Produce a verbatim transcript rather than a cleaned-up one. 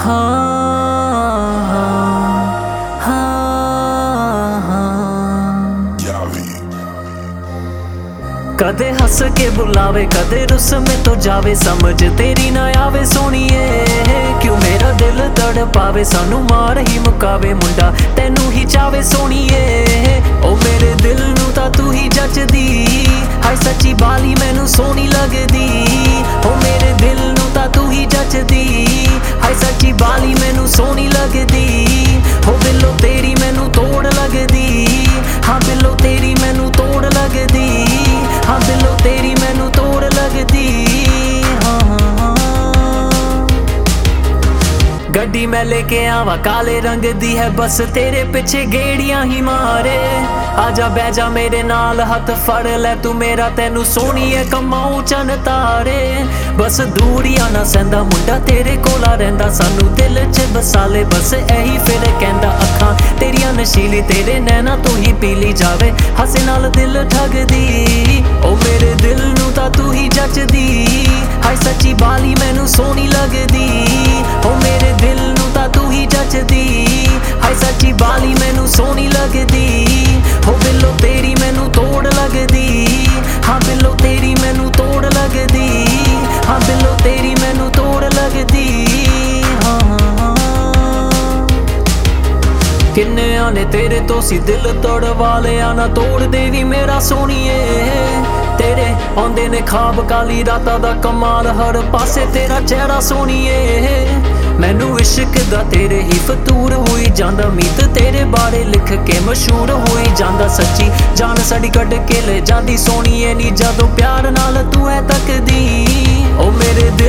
कदे हस के बुलावे कदे रुस में तो जावे, समझ तेरी ना आवे सोनिए। क्यों मेरा दिल तड़ पावे, सानू मार ही मुकावे, मुंडा तेनू ही चावे सोनिए। ओ मेरे दिल नू तां तू ही जचदी, हाय सच्ची बाली मैनू सोनी लगदी। ओ मेरे दिल नू तां तू ही जचदी, हाय सच्ची बाली मैनू सोनी लगदी। हो बिल्लो तेरी मैनू तोड़ लगदी, हाँ बिल्लो तेरी मैनू तोड़ लगदी, हाँ दिलों तेरी मैनू तोड़ लगदी। हाँ गड्डी मैं लेके आवा काले रंग दी है, बस तेरे पिछे गेड़ियां ही मारे। आजा बैजा मेरे नाल हथ फड़ ले तू मेरा, तेनू सोहणीए कमाऊं चन तारे। बस दूरियां ना सैंदा मुंडा तेरे कोला रहिंदा, सानू दिल च बसा ले बस एही फिर कहंदा। अखां तेरियां नशीली तेरे नैना तू ही पीली जावे, हसे नाल दिल ठगदी। ओ मेरे दिल नू तां तू ही जचदी, हाय सच्ची बाली मैनू सोहनी लगदी। ओ मेरे दिल नू तां तू ही जचदी, हाय सच्ची बाली मैनू सोहनी लगदी। हो बिल्लो तेरी मैनू तोड़ लगदी, हाँ बिल्लो तेरी मैनू तोड़ लगदी, हाँ बिल्लो तेरी मैनू तोड़ लगदी। हाँ किन्ने आने तेरे तो सी दिल तोड़ वाले, आना तोड़ दे भी मेरा सोनिए। तेरे आंदे ने खाब काली राता दा कमाल, हर पासे तेरा चेहरा सोनिए। मैनू इश्क दा तेरे ही फतूर होई जांदा, मीत तेरे बारे लिख के मशहूर होई जांदा। सच्ची जान साडी कढ के ले जांदी सोनिए नी, जदों प्यार नाल तू है तकदी। ओ मेरे